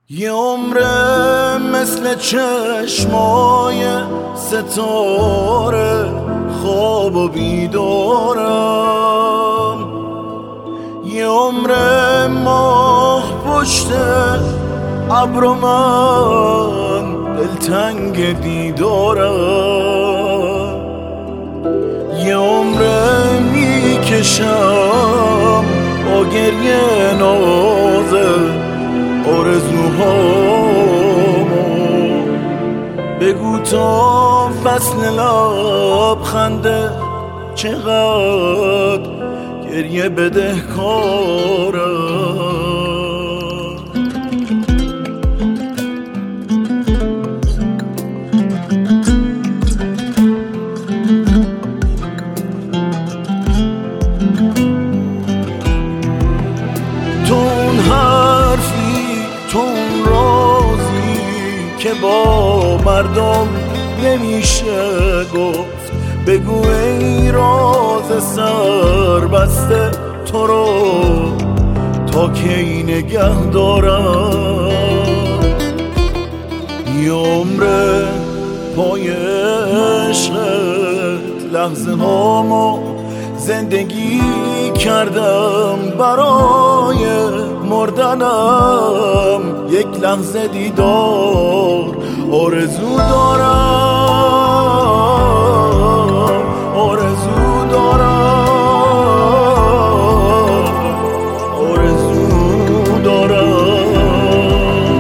یه عمره مثل چشمای ستاره خواب و بیدارم، یه عمره ماه پشت ابر و من دلتنگ دیدارم، یه عمره میکشم با گریه نازه آرزوهامو. بگو تا فصل لبخنده چقدر گریه بدهکارم. که با مردم نمیشه گفت، بگو ای راز سر بسته تو رو تا کی نگه دارم. یه عمره پای عشقت لحظه هامو زندگی کردم، برای مردنم یک لحظه دیدار آرزو دارم، آرزو دارم، آرزو دارم.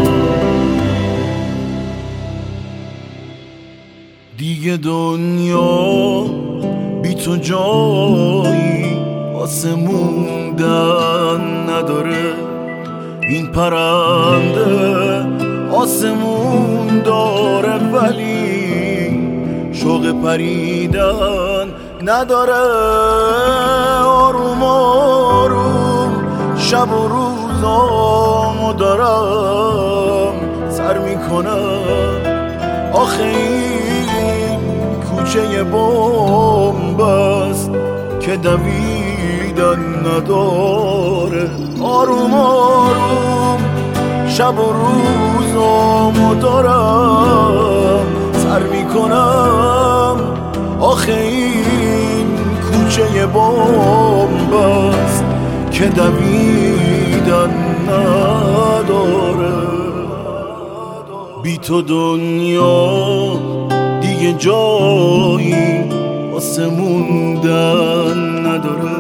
دیگه دنیا بی تو جایی واسه موندن نداره، این پرنده آسمون داره ولی شوق پریدن نداره. آروم آروم شب و روزامو دارم سر میکنم، آخه این کوچه بمب است که دویدن نداره. آروم آروم شب و روزامو دارم سر میکنم، آخه این کوچه بمب است که دویدن نداره. بی تو دنیا دیگه جایی واسه موندن نداره.